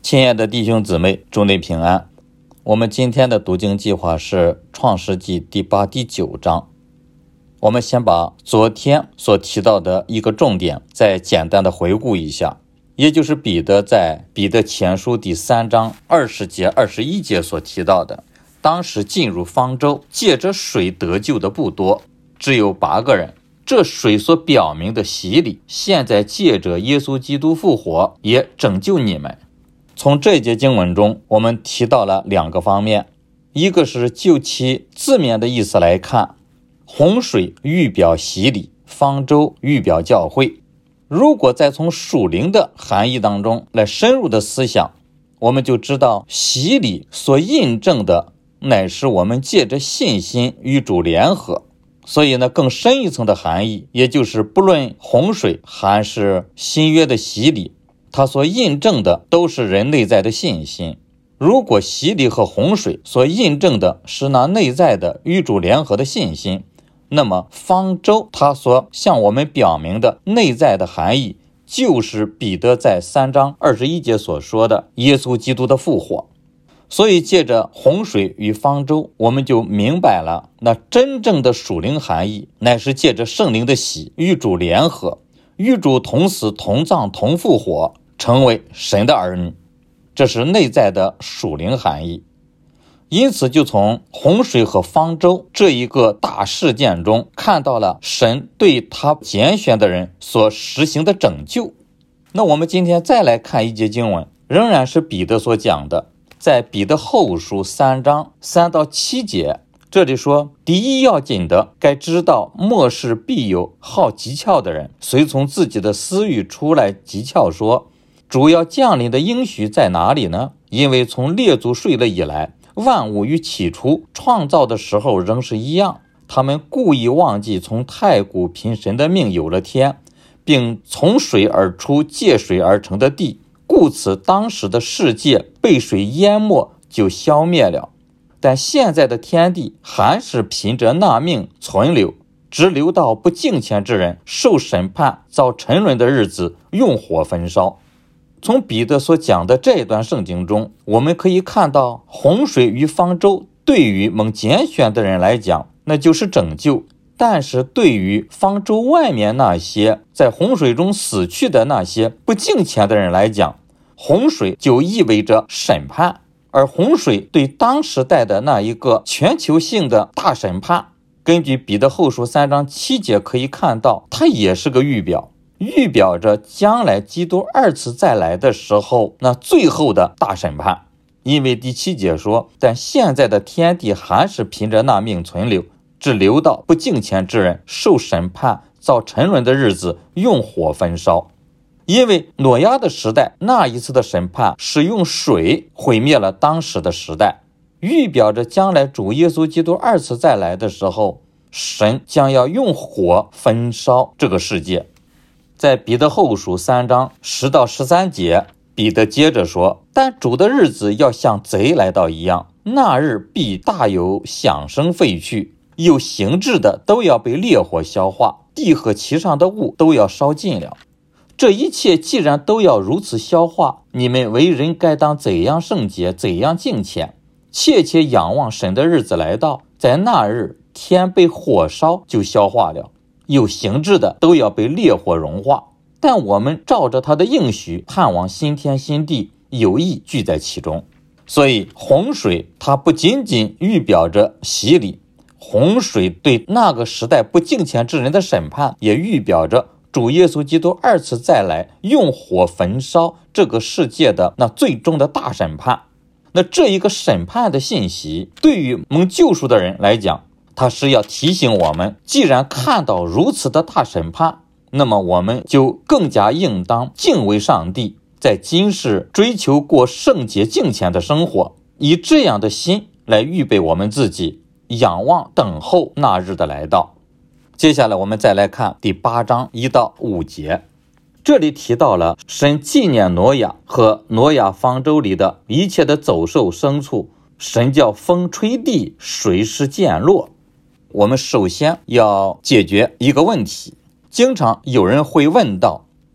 亲爱的弟兄姊妹，祝你平安。我们今天的读经计划是创世纪第8、第9章。我们先把昨天所提到的一个重点再简单的回顾一下，也就是彼得在彼得前书第3章20节、21节所提到的，当时进入方舟借着水得救的不多，只有8个人。这水所表明的洗礼，现在借着耶稣基督复活也拯救你们。从这节经文中，我们提到了2个方面，一个是就其字面的意思来看，洪水预表洗礼，方舟预表教会。如果再从属灵的含义当中来深入的思想，我们就知道洗礼所印证的乃是我们借着信心与主联合。所以呢，更深一层的含义，也就是不论洪水还是新约的洗礼，它所印证的都是人内在的信心。如果洗礼和洪水所印证的是那内在的与主联合的信心，那么方舟它所向我们表明的内在的含义，就是彼得在3章21节所说的耶稣基督的复活。所以借着洪水与方舟，我们就明白了那真正的属灵含义，乃是借着圣灵的洗与主联合，与主同死同葬同复活，成为神的儿女。这是内在的属灵含义。因此就从洪水和方舟这一个大事件中，看到了神对他拣选的人所实行的拯救。那我们今天再来看一节经文，仍然是彼得所讲的，在彼得后书3章3到7节，这里说，第一要紧的，该知道末世必有好讥诮的人，随从自己的私欲出来讥诮说，主要降临的应许在哪里呢？因为从列祖睡了以来，万物与起初创造的时候仍是一样，他们故意忘记从太古凭神的命有了天，并从水而出借水而成的地，故此当时的世界被水淹没就消灭了，但现在的天地还是凭着那命存留，直留到不敬虔之人受审判遭沉沦的日子用火焚烧。从彼得所讲的这段圣经中，我们可以看到洪水与方舟对于蒙拣选的人来讲，那就是拯救，但是对于方舟外面那些在洪水中死去的那些不敬虔的人来讲，洪水就意味着审判。而洪水对当时代的那一个全球性的大审判，根据彼得后书3章7节可以看到，它也是个预表，预表着将来基督2次再来的时候那最后的大审判。因为第7节说，但现在的天地还是凭着那命存留，只留到不敬虔之人受审判遭沉沦的日子用火焚烧。因为挪亚的时代那一次的审判是用水毁灭了当时的时代，预表着将来主耶稣基督2次再来的时候，神将要用火焚烧这个世界。在彼得后书3章10到13节，彼得接着说，但主的日子要像贼来到一样，那日必大有响声废去，有形质的都要被烈火消化，地和其上的物都要烧尽了。这一切既然都要如此消化，你们为人该当怎样圣洁，怎样敬虔，切切仰望神的日子来到，在那日天被火烧就消化了，有形质的都要被烈火融化。但我们照着他的应许盼望新天新地，有义聚在其中。所以洪水它不仅仅预表着洗礼，洪水对那个时代不敬虔之人的审判，也预表着主耶稣基督2次再来用火焚烧这个世界的那最终的大审判。那这一个审判的信息，对于蒙救赎的人来讲，它是要提醒我们，既然看到如此的大审判，那么我们就更加应当敬畏上帝，在今世追求过圣洁敬虔的生活，以这样的心来预备我们自己，仰望等候那日的来到。接下来我们再来看第8章1到5节，这里提到了神纪念挪亚和挪亚方舟里的一切的走兽牲畜，神叫风吹地，水势渐落。我们首先要解决一个问题，经常有人会问到，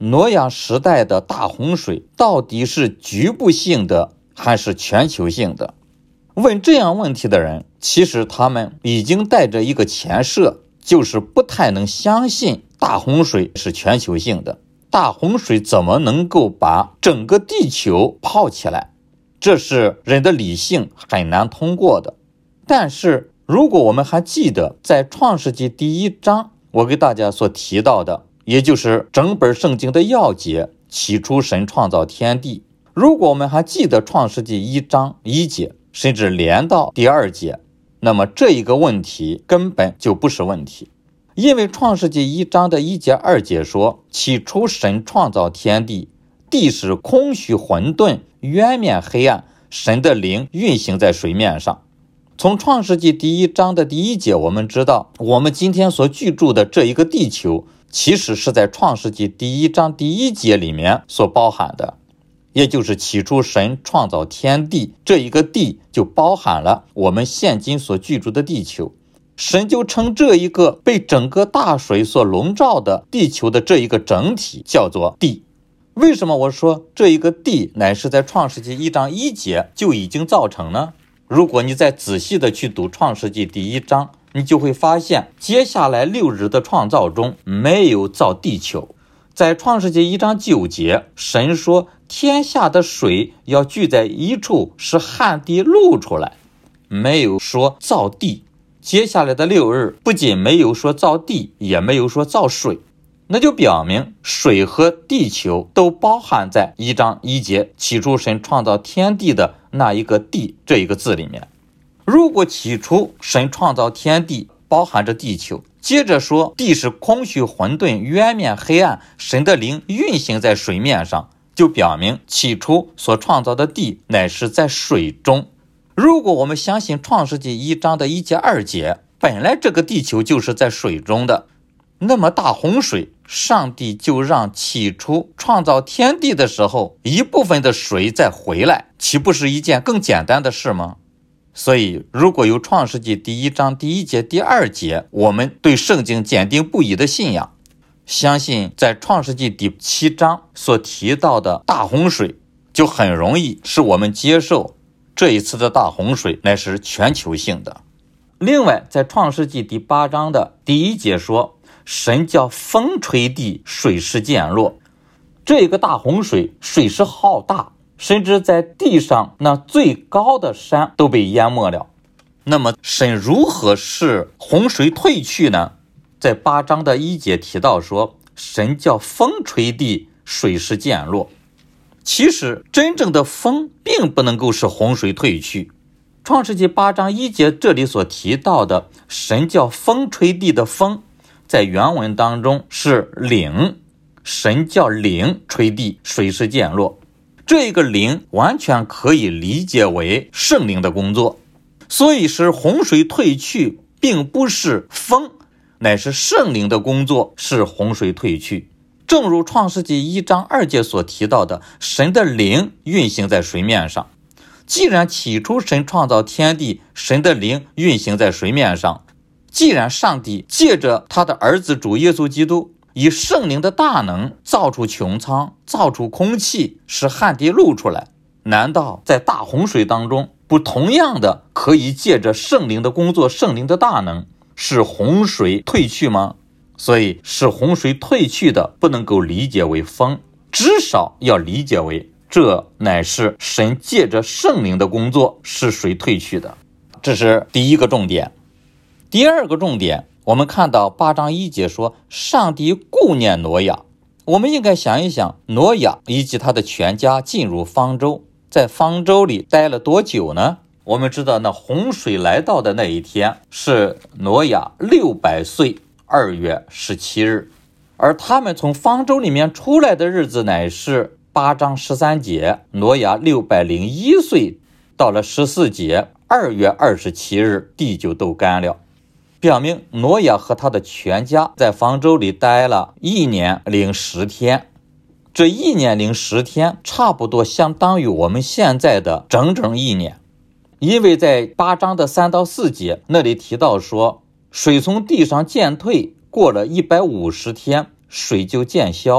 挪亚时代的大洪水到底是局部性的还是全球性的？问这样问题的人，其实他们已经带着一个前设，就是不太能相信大洪水是全球性的。大洪水怎么能够把整个地球泡起来？这是人的理性很难通过的。但是如果我们还记得在创世纪第1章我给大家所提到的，也就是整本圣经的要节，起初神创造天地。如果我们还记得创世纪1章1节，甚至连到第2节，那么这一个问题根本就不是问题。因为创世纪1章的1节2节说，起初神创造天地，地是空虚混沌，渊面黑暗，神的灵运行在水面上。从创世纪第1章的第1节，我们知道我们今天所居住的这一个地球，其实是在创世纪第1章第1节里面所包含的。也就是起初神创造天地，这一个地就包含了我们现今所居住的地球。神就称这一个被整个大水所笼罩的地球的这一个整体叫做地。为什么我说这一个地乃是在创世纪1章1节就已经造成呢？如果你再仔细的去读创世纪第1章，你就会发现接下来6日的创造中没有造地球。在创世纪1章9节，神说天下的水要聚在一处，使旱地露出来，没有说造地。接下来的6日不仅没有说造地，也没有说造水，那就表明水和地球都包含在1章1节起初神创造天地的那一个地这一个字里面。如果起初神创造天地包含着地球，接着说地是空虚混沌，渊面黑暗，神的灵运行在水面上，就表明起初所创造的地乃是在水中。如果我们相信创世纪1章的1节2节，本来这个地球就是在水中的，那么大洪水上帝就让起初创造天地的时候一部分的水再回来，岂不是一件更简单的事吗？所以如果有创世纪第1章第1节第2节，我们对圣经坚定不移的信仰，相信在创世纪第7章所提到的大洪水，就很容易使我们接受这一次的大洪水乃是全球性的。另外在创世纪第8章的第1节说，神叫风吹地，水势渐落。这个大洪水水势浩大，甚至在地上那最高的山都被淹没了。那么神如何使洪水退去呢？在8章的1节提到说，神叫风吹地，水势渐落。其实真正的风并不能够使洪水退去。创世纪8章1节这里所提到的神叫风吹地的风，在原文当中是灵，神叫灵吹地，水势渐落。这个灵完全可以理解为圣灵的工作，所以使洪水退去并不是风，乃是圣灵的工作使洪水退去。正如创世纪1章2节所提到的，神的灵运行在水面上。既然起初神创造天地，神的灵运行在水面上，既然上帝借着他的儿子主耶稣基督以圣灵的大能造出穹苍，造出空气，使旱地露出来，难道在大洪水当中不同样的可以借着圣灵的工作，圣灵的大能使洪水退去吗？所以使洪水退去的不能够理解为风，至少要理解为这乃是神借着圣灵的工作使水退去的。这是第一个重点。第二个重点，我们看到8章1节说，上帝顾念挪亚。我们应该想一想，挪亚以及他的全家进入方舟，在方舟里待了多久呢？我们知道那洪水来到的那一天是挪亚600岁2月17日，而他们从方舟里面出来的日子乃是8章13节，挪亚601岁，到了14节2月27日，地就都干了，表明挪亚和他的全家在方舟里待了1年零10天。这1年零10天差不多相当于我们现在的整整1年。因为在8章的3到4节那里提到说，水从地上渐退，过了150天，水就渐消，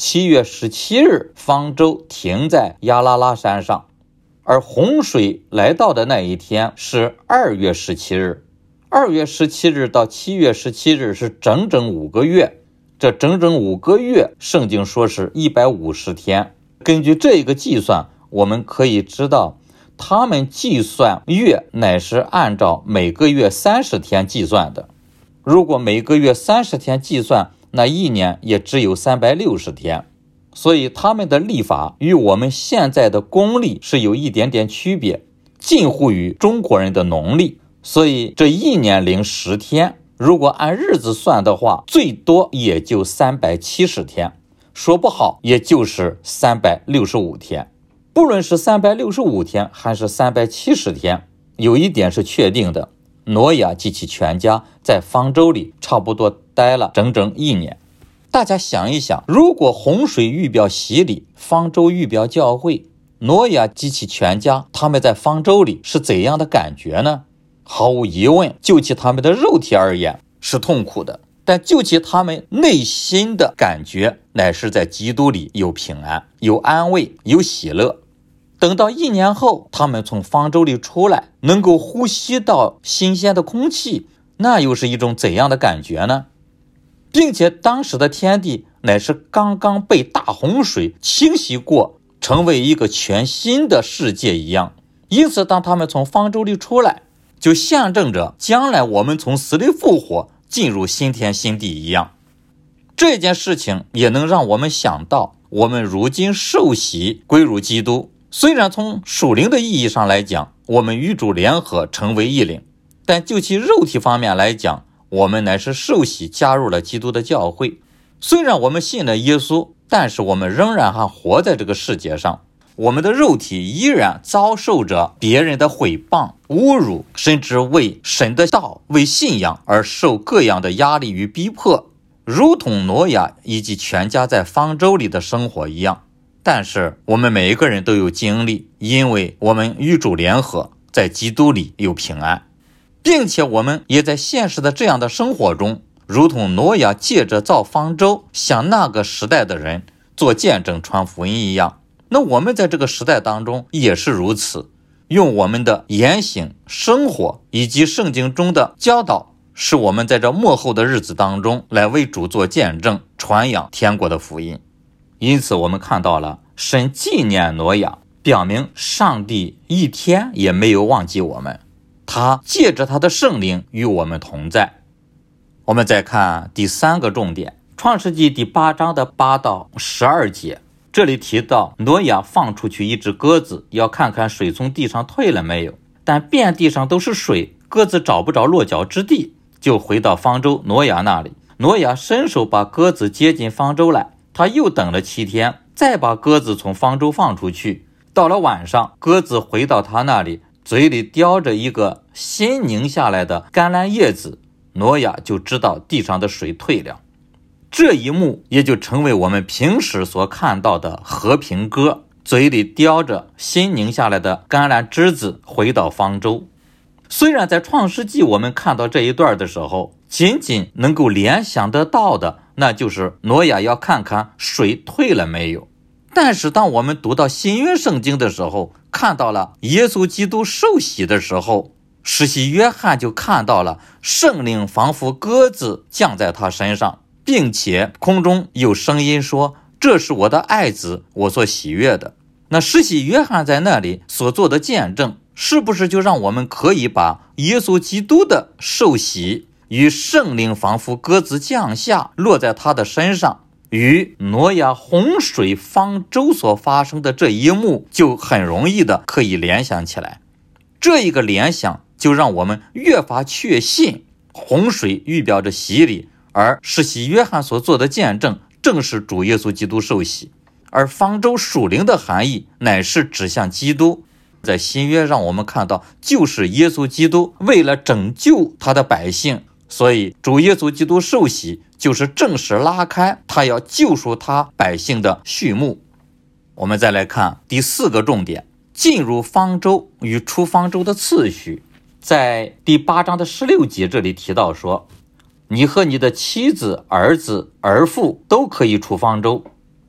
7月17日方舟停在亚拉拉山上，而洪水来到的那一天是2月17日。2月17日到7月17日是整整5个月，这整整5个月，圣经说是150天。根据这个计算，我们可以知道他们计算月乃是按照每个月30天计算的。如果每个月30天计算，那一年也只有360天。所以他们的历法与我们现在的公历是有一点点区别，近乎于中国人的农历。所以这一年零10天，如果按日子算的话，最多也就370天，说不好也就是365天。不论是365天还是370天，有一点是确定的，挪亚及其全家在方舟里差不多待了整整1年。大家想一想，如果洪水预表洗礼，方舟预表教会，挪亚及其全家他们在方舟里是怎样的感觉呢？毫无疑问，就其他们的肉体而言是痛苦的，但就其他们内心的感觉，乃是在基督里有平安，有安慰，有喜乐。等到1年后，他们从方舟里出来，能够呼吸到新鲜的空气，那又是一种怎样的感觉呢？并且当时的天地乃是刚刚被大洪水清洗过，成为一个全新的世界一样。因此当他们从方舟里出来，就象征着将来我们从死里复活，进入新天新地一样。这件事情也能让我们想到，我们如今受洗归入基督，虽然从属灵的意义上来讲，我们与主联合成为一灵，但就其肉体方面来讲，我们乃是受洗加入了基督的教会。虽然我们信了耶稣，但是我们仍然还活在这个世界上，我们的肉体依然遭受着别人的毁谤、侮辱，甚至为神的道、为信仰而受各样的压力与逼迫，如同挪亚以及全家在方舟里的生活一样。但是我们每一个人都有经历，因为我们与主联合，在基督里有平安，并且我们也在现实的这样的生活中，如同挪亚借着造方舟向那个时代的人做见证传福音一样。那我们在这个时代当中也是如此，用我们的言行、生活以及圣经中的教导，使我们在这末后的日子当中来为主做见证，传扬天国的福音。因此我们看到了神纪念挪亚，表明上帝一天也没有忘记我们，他借着他的圣灵与我们同在。我们再看第3个重点，创世纪第8章的8到12节，这里提到挪亚放出去一只鸽子，要看看水从地上退了没有，但遍地上都是水，鸽子找不着落脚之地，就回到方舟挪亚那里。挪亚伸手把鸽子接进方舟来，他又等了7天，再把鸽子从方舟放出去。到了晚上，鸽子回到他那里，嘴里叼着一个新拧下来的橄榄叶子，挪亚就知道地上的水退了。这一幕也就成为我们平时所看到的和平鸽，嘴里叼着新拧下来的橄榄枝子回到方舟。虽然在创世纪我们看到这一段的时候，仅仅能够联想得到的，那就是挪亚要看看水退了没有。但是当我们读到新约圣经的时候，看到了耶稣基督受洗的时候，施洗约翰就看到了圣灵仿佛鸽子降在他身上，并且空中有声音说，这是我的爱子，我所喜悦的。那施洗约翰在那里所做的见证，是不是就让我们可以把耶稣基督的受洗与圣灵仿佛鸽子降下落在他的身上，与挪亚洪水方舟所发生的这一幕就很容易的可以联想起来。这一个联想就让我们越发确信洪水预表着洗礼，而施洗约翰所做的见证正是主耶稣基督受洗，而方舟属灵的含义乃是指向基督。在新约让我们看到，就是耶稣基督为了拯救他的百姓，所以主耶稣基督受洗就是正式拉开他要救赎他百姓的序幕。我们再来看第4个重点，进入方舟与出方舟的次序。在第8章的16节这里提到说，你和你的妻子、儿子、儿妇都可以出方舟，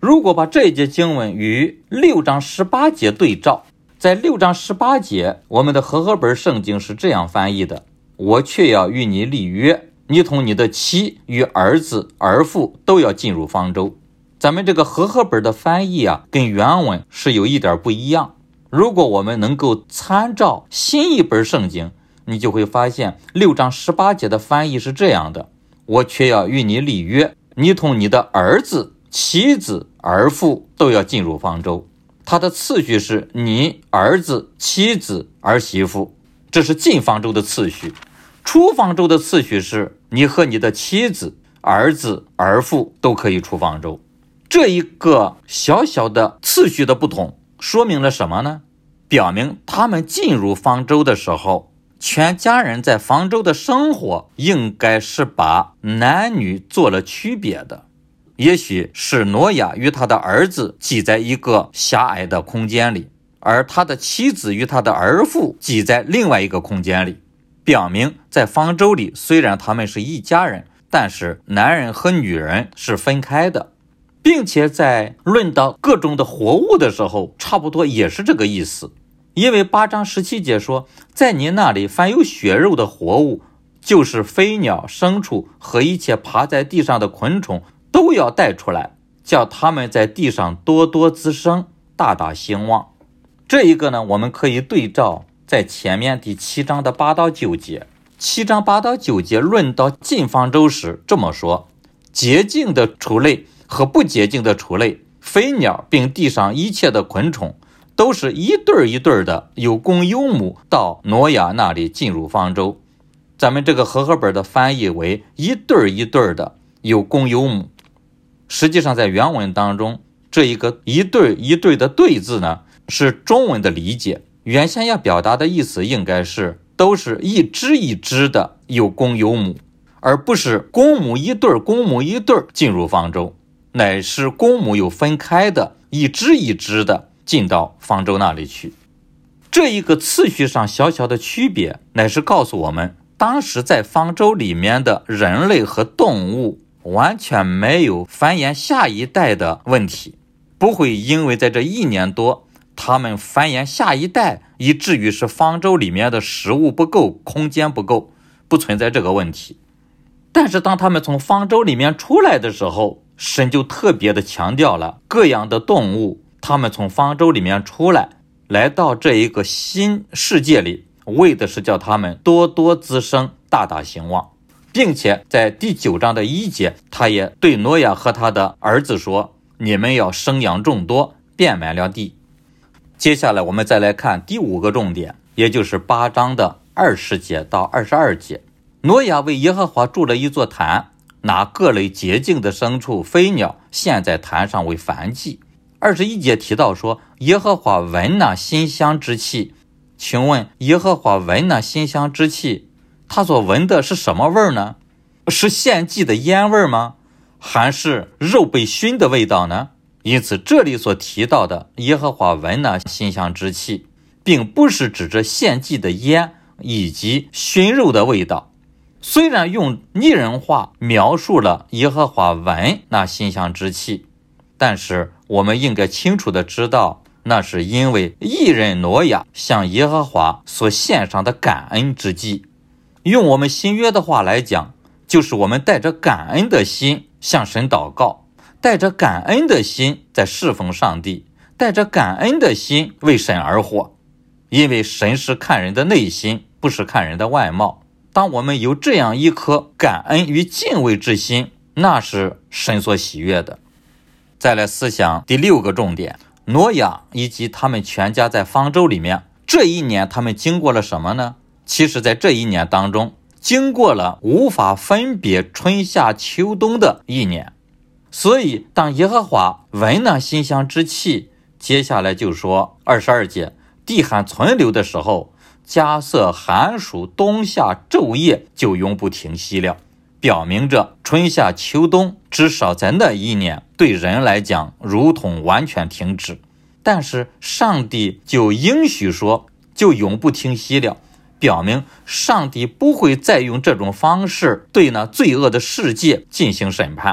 如果把这一节经文与6章18节对照，在6章18节，我们的和合本圣经是这样翻译的：我却要与你立约，你同你的妻与儿子儿妇都要进入方舟。咱们这个和合本的翻译跟原文是有一点不一样。如果我们能够参照新译本圣经，你就会发现6章18节的翻译是这样的：我却要与你立约，你同你的儿子妻子儿妇都要进入方舟。它的次序是你儿子妻子儿媳妇，这是进方舟的次序。出方舟的次序是你和你的妻子儿子儿妇都可以出方舟。这一个小小的次序的不同说明了什么呢？表明他们进入方舟的时候，全家人在方舟的生活应该是把男女做了区别的。也许是挪亚与他的儿子挤在一个狭隘的空间里，而他的妻子与他的儿妇挤在另外一个空间里，表明在方舟里虽然他们是一家人，但是男人和女人是分开的。并且在论到各种的活物的时候，差不多也是这个意思。因为8章17节说，在你那里凡有血肉的活物，就是飞鸟牲畜和一切爬在地上的昆虫，都要带出来，叫他们在地上多多滋生，大大兴旺。这一个呢，我们可以对照在前面第7章的8到9节。7章8到9节论到进方舟时这么说：洁净的畜类和不洁净的畜类，飞鸟并地上一切的昆虫，都是一对一对的有公有母到挪亚那里进入方舟。咱们这个和合本的翻译为一对一对的有公有母。实际上在原文当中，这一个一对一对的对字呢，是中文的理解，原先要表达的意思应该是都是一只一只的有公有母，而不是公母一对公母一对进入方舟，乃是公母有分开的一只一只的进到方舟那里去。这一个次序上小小的区别，乃是告诉我们当时在方舟里面的人类和动物完全没有繁衍下一代的问题，不会因为在这1年多他们繁衍下一代以至于是方舟里面的食物不够，空间不够，不存在这个问题。但是当他们从方舟里面出来的时候，神就特别的强调了各样的动物，他们从方舟里面出来，来到这一个新世界里，为的是叫他们多多滋生，大大兴旺。并且在第9章的1节，他也对挪亚和他的儿子说，你们要生养众多，遍满了地。接下来我们再来看第5个重点，也就是8章的20节到22节。挪亚为耶和华筑了一座坛，拿各类洁净的牲畜飞鸟献在坛上为燔祭。21节提到说，耶和华闻那馨香之气。请问耶和华闻那馨香之气，他所闻的是什么味儿呢？是献祭的烟味吗？还是肉被熏的味道呢？因此这里所提到的耶和华闻那馨香之气，并不是指着献祭的烟以及熏肉的味道。虽然用拟人话描述了耶和华闻那馨香之气，但是我们应该清楚的知道，那是因为义人挪亚向耶和华所献上的感恩之祭。用我们新约的话来讲，就是我们带着感恩的心向神祷告，带着感恩的心在侍奉上帝，带着感恩的心为神而活。因为神是看人的内心，不是看人的外貌。当我们有这样一颗感恩与敬畏之心，那是神所喜悦的。再来思想第6个重点，挪亚以及他们全家在方舟里面，这一年他们经过了什么呢？其实在这一年当中，经过了无法分别春夏秋冬的一年。所以当耶和华闻那馨香之气，接下来就说22节，地寒存留的时候，迦瑟寒暑冬夏昼夜就永不停息了，表明着春夏秋冬至少在那一年对人来讲如同完全停止。但是上帝就应许说就永不停息了，表明上帝不会再用这种方式对那罪恶的世界进行审判。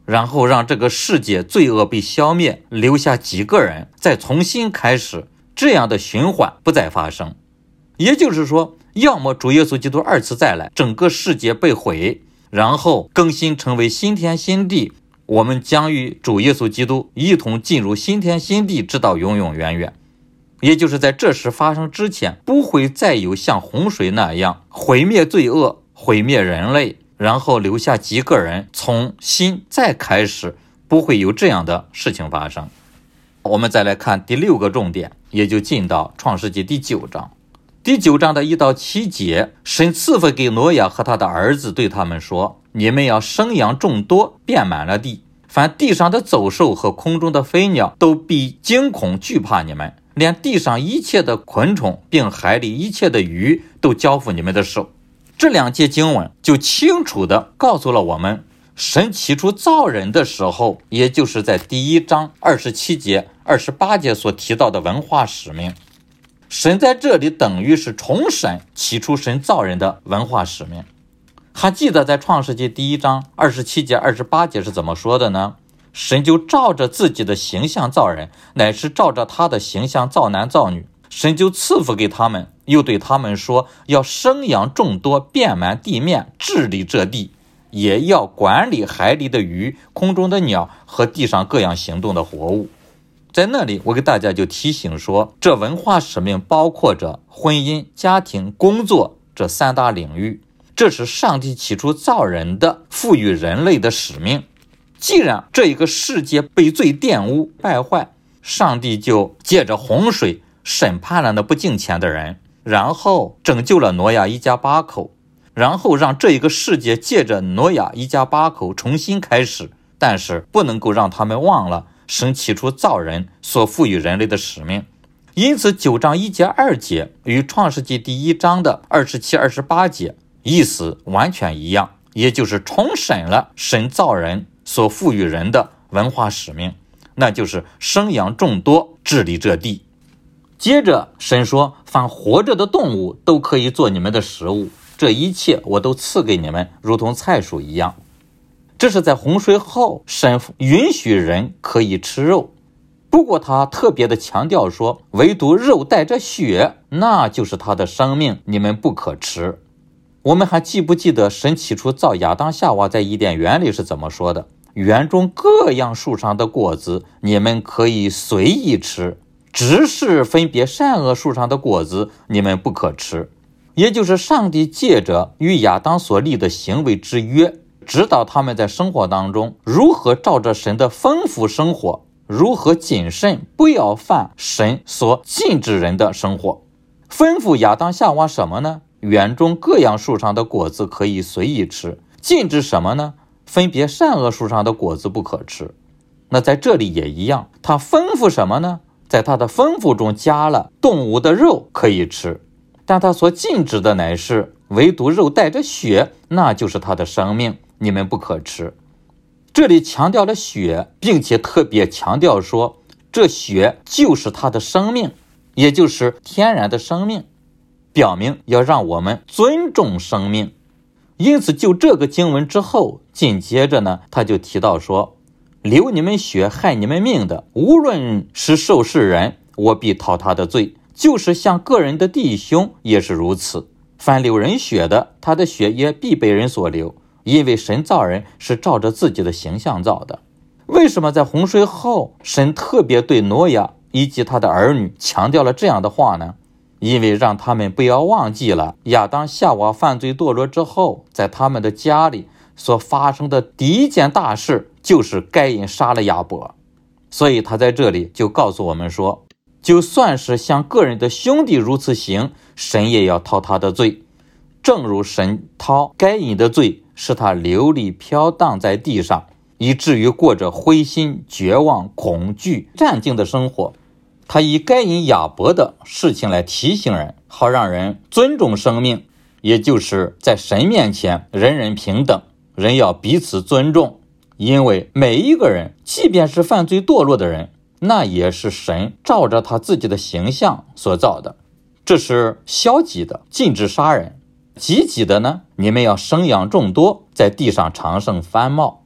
然后让这个世界罪恶被消灭，留下几个人，再重新开始，这样的循环不再发生。也就是说，要么主耶稣基督二次再来，整个世界被毁，然后更新成为新天新地，我们将与主耶稣基督一同进入新天新地，直到永永远远。也就是在这事发生之前，不会再有像洪水那样毁灭罪恶，毁灭人类，然后留下几个人从新再开始，不会有这样的事情发生。我们再来看第6个重点，也就进到创世纪第9章。第9章的1到7节，神赐福给挪亚和他的儿子，对他们说：你们要生养众多，遍满了地，凡地上的走兽和空中的飞鸟都必惊恐惧怕你们，连地上一切的昆虫并海里一切的鱼都交付你们的手。这2节经文就清楚地告诉了我们，神起初造人的时候，也就是在第1章27节28节所提到的文化使命。神在这里等于是重审起初神造人的文化使命。还记得在创世纪第1章27节28节是怎么说的呢？神就照着自己的形象造人，乃是照着他的形象造男造女。神就赐福给他们，又对他们说，要生养众多，遍满地面，治理这地，也要管理海里的鱼，空中的鸟和地上各样行动的活物。在那里我给大家就提醒说，这文化使命包括着婚姻、家庭、工作这3大领域，这是上帝起初造人的赋予人类的使命。既然这一个世界被罪玷污败坏，上帝就借着洪水审判了那不敬虔的人，然后拯救了挪亚一家8口，然后让这一个世界借着挪亚一家8口重新开始，但是不能够让他们忘了神起初造人所赋予人类的使命。因此9章1节2节与创世纪第1章的27、28节意思完全一样，也就是重审了神造人所赋予人的文化使命，那就是生养众多，治理这地。接着神说，凡活着的动物都可以做你们的食物，这一切我都赐给你们，如同菜蔬一样。这是在洪水后，神允许人可以吃肉，不过他特别的强调说，唯独肉带着血，那就是他的生命，你们不可吃。我们还记不记得神起初造亚当夏娃在伊甸园里是怎么说的？园中各样树上的果子你们可以随意吃，只是分别善恶树上的果子你们不可吃。也就是上帝借着与亚当所立的行为之约，指导他们在生活当中如何照着神的吩咐生活，如何谨慎，不要犯神所禁止人的生活。吩咐亚当夏娃什么呢？园中各样树上的果子可以随意吃，禁止什么呢？分别善恶树上的果子不可吃。那在这里也一样，他吩咐什么呢？在他的吩咐中加了动物的肉可以吃，但他所禁止的乃是唯独肉带着血，那就是他的生命，你们不可吃。这里强调了血，并且特别强调说，这血就是他的生命，也就是天然的生命，表明要让我们尊重生命。因此就这个经文之后，紧接着呢，他就提到说，流你们血害你们命的，无论是受世人，我必讨他的罪，就是像个人的弟兄也是如此。凡流人血的，他的血也必被人所流，因为神造人是照着自己的形象造的。为什么在洪水后，神特别对挪亚以及他的儿女强调了这样的话呢？因为让他们不要忘记了亚当夏娃犯罪堕落之后，在他们的家里所发生的第一件大事，就是该隐杀了亚伯。所以他在这里就告诉我们说，就算是像个人的兄弟如此行，神也要讨他的罪，正如神讨该隐的罪，使他流离飘荡在地上，以至于过着灰心、绝望、恐惧、战惊的生活。他以该隐亚伯的事情来提醒人，好让人尊重生命，也就是在神面前人人平等，人要彼此尊重。因为每一个人，即便是犯罪堕落的人，那也是神照着他自己的形象所造的。这是消极的，禁止杀人；积极的呢，你们要生养众多，在地上长盛繁茂。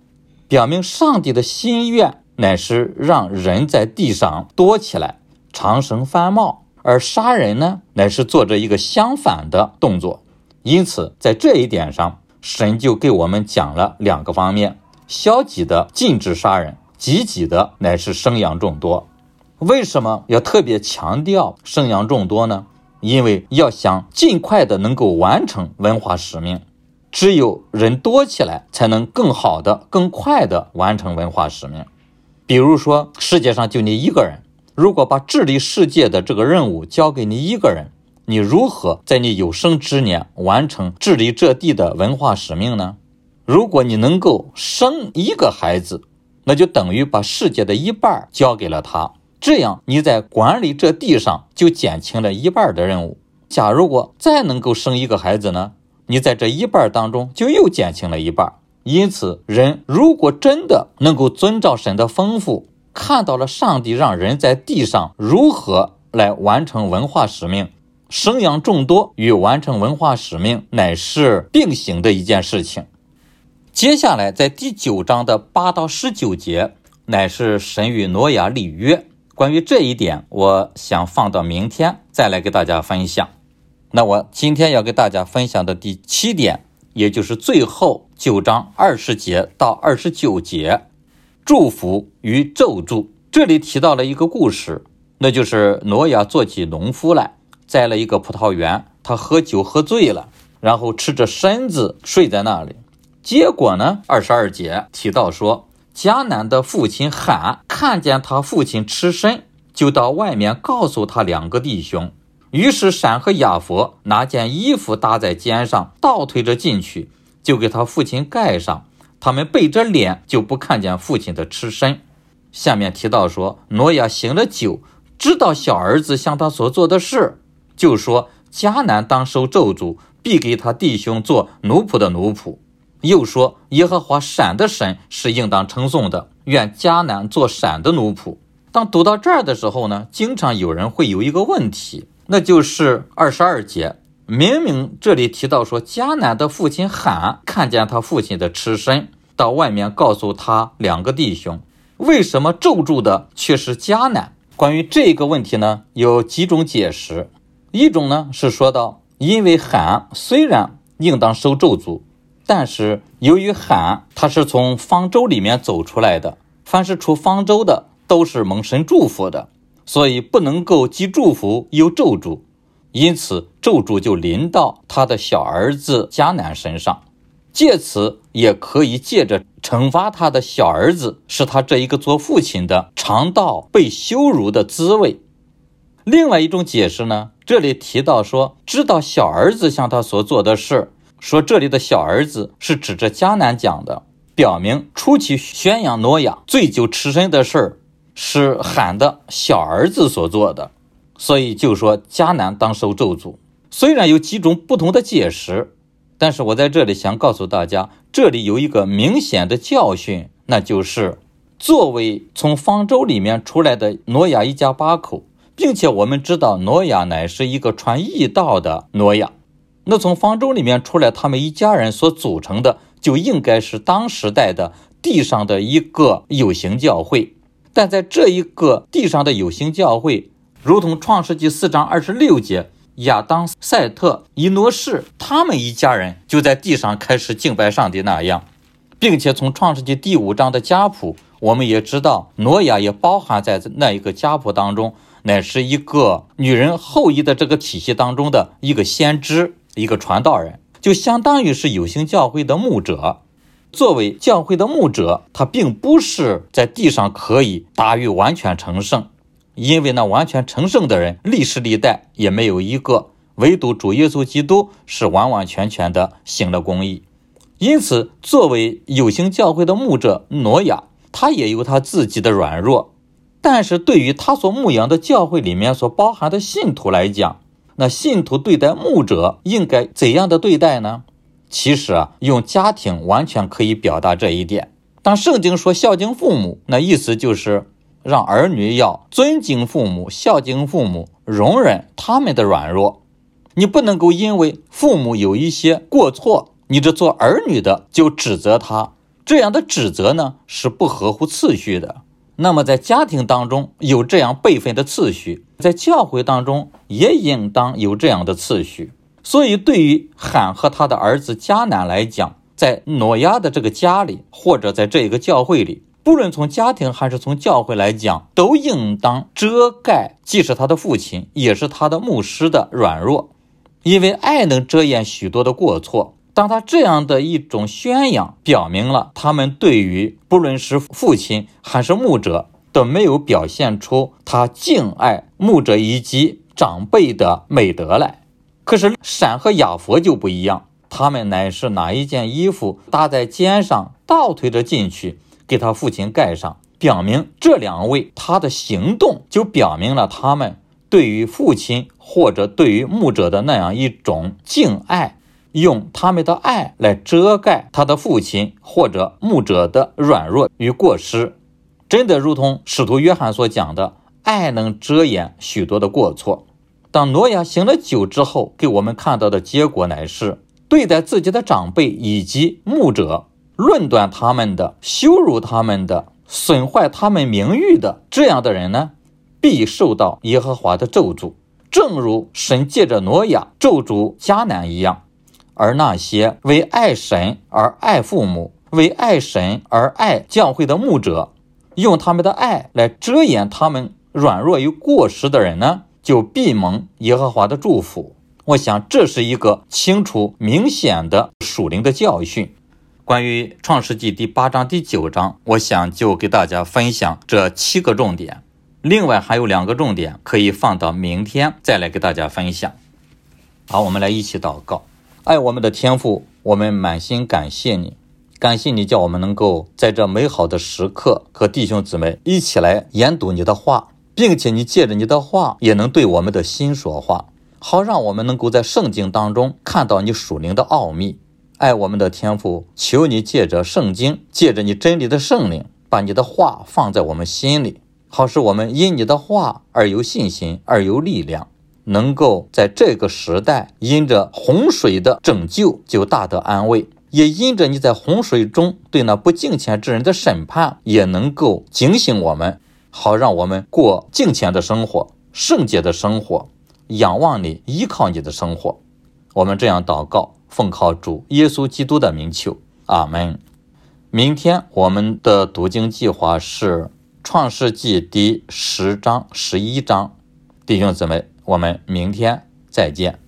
表明上帝的心愿乃是让人在地上多起来，长生繁茂，而杀人呢，乃是做着一个相反的动作。因此在这一点上，神就给我们讲了两个方面，消极的禁止杀人，积极的乃是生养众多。为什么要特别强调生养众多呢？因为要想尽快的能够完成文化使命，只有人多起来，才能更好的更快的完成文化使命。比如说世界上就你一个人，如果把治理世界的这个任务交给你一个人，你如何在你有生之年完成治理这地的文化使命呢？如果你能够生一个孩子，那就等于把世界的一半交给了他，这样你在管理这地上就减轻了一半的任务。假如果再能够生一个孩子呢，你在这一半当中就又减轻了一半。因此人如果真的能够遵照神的吩咐，看到了上帝让人在地上如何来完成文化使命，生养众多与完成文化使命乃是并行的一件事情。接下来在第9章的8到19节，乃是神与挪亚立约。关于这一点，我想放到明天再来给大家分享。那我今天要给大家分享的第7点，也就是最后9章20节到29节，祝福与咒诅。这里提到了一个故事，那就是挪亚做起农夫来，栽了一个葡萄园，他喝酒喝醉了，然后赤着身子睡在那里。结果呢，22节提到说，迦南的父亲罕看见他父亲吃身，就到外面告诉他2个弟兄。于是闪和雅弗拿件衣服搭在肩上，倒推着进去，就给他父亲盖上，他们背着脸就不看见父亲的吃身。下面提到说，挪亚醒了酒，知道小儿子向他所做的事，就说迦南当受咒诅，必给他弟兄做奴仆的奴仆。又说耶和华闪的神是应当称颂的，愿迦南做闪的奴仆。当读到这儿的时候呢，经常有人会有一个问题，那就是22节，明明这里提到说迦南的父亲罕看见他父亲的吃身，到外面告诉他2个弟兄，为什么咒诅的却是迦南？关于这个问题呢，有几种解释。一种呢是说到，因为罕虽然应当受咒诅，但是由于罕他是从方舟里面走出来的，凡是出方舟的都是蒙神祝福的，所以不能够既祝福又咒诅，因此咒诅就临到他的小儿子迦南身上，借此也可以借着惩罚他的小儿子，使他这一个做父亲的尝到被羞辱的滋味。另外一种解释呢，这里提到说知道小儿子向他所做的事，说这里的小儿子是指着迦南讲的，表明初期宣扬挪亚醉酒吃身的事是罕的小儿子所做的，所以就说迦南当受咒诅。虽然有几种不同的解释，但是我在这里想告诉大家，这里有一个明显的教训，那就是作为从方舟里面出来的挪亚一家8口，并且我们知道挪亚乃是一个传义道的挪亚，那从方舟里面出来他们一家人所组成的，就应该是当时代的地上的一个有形教会。但在这一个地上的有形教会，如同创世纪4章26节，亚当、赛特、以诺士他们一家人就在地上开始敬拜上帝那样，并且从创世纪第5章的家谱，我们也知道挪亚也包含在那一个家谱当中，乃是一个女人后裔的这个体系当中的一个先知，一个传道人，就相当于是有形教会的牧者。作为教会的牧者，他并不是在地上可以达于完全成圣，因为那完全成圣的人历世历代也没有一个，唯独主耶稣基督是完完全全的行了公义。因此作为有形教会的牧者挪亚，他也有他自己的软弱，但是对于他所牧养的教会里面所包含的信徒来讲，那信徒对待牧者应该怎样的对待呢？其实用家庭完全可以表达这一点。当圣经说孝敬父母，那意思就是让儿女要尊敬父母、孝敬父母，容忍他们的软弱。你不能够因为父母有一些过错，你这做儿女的就指责他， 这样的指责呢是不合乎次序的。那么在家庭当中有这样辈分的次序，在教会当中也应当有这样的次序。所以对于罕和他的儿子迦南来讲，在挪亚的这个家里，或者在这个教会里，不论从家庭还是从教会来讲，都应当遮盖既是他的父亲也是他的牧师的软弱，因为爱能遮掩许多的过错。当他这样的一种宣扬，表明了他们对于不论是父亲还是牧者都没有表现出他敬爱牧者以及长辈的美德来。可是闪和雅弗就不一样，他们乃是拿一件衣服搭在肩上，倒推着进去给他父亲盖上，表明这两位他的行动就表明了他们对于父亲或者对于牧者的那样一种敬爱，用他们的爱来遮盖他的父亲或者牧者的软弱与过失。真的如同使徒约翰所讲的，爱能遮掩许多的过错。当挪亚醒了酒之后，给我们看到的结果乃是对待自己的长辈以及牧者，论断他们的、羞辱他们的、损坏他们名誉的，这样的人呢，必受到耶和华的咒诅，正如神借着挪亚咒诅迦南一样。而那些为爱神而爱父母，为爱神而爱教会的牧者，用他们的爱来遮掩他们软弱与过失的人呢，就必蒙耶和华的祝福。我想这是一个清楚明显的属灵的教训。关于创世纪第8章第9章，我想就给大家分享这7个重点，另外还有2个重点可以放到明天再来给大家分享。好，我们来一起祷告。爱我们的天父，我们满心感谢你，感谢你叫我们能够在这美好的时刻和弟兄姊妹一起来研读你的话，并且你借着你的话也能对我们的心说话，好让我们能够在圣经当中看到你属灵的奥秘。爱我们的天父，求你借着圣经，借着你真理的圣灵，把你的话放在我们心里，好使我们因你的话而有信心，而有力量，能够在这个时代因着洪水的拯救就大得安慰，也因着你在洪水中对那不敬虔之人的审判，也能够警醒我们，好让我们过敬虔的生活，圣洁的生活，仰望你，依靠你的生活。我们这样祷告，奉靠主耶稣基督的名求，阿们。明天我们的读经计划是创世纪第10章、11章。弟兄姊妹，我们明天再见。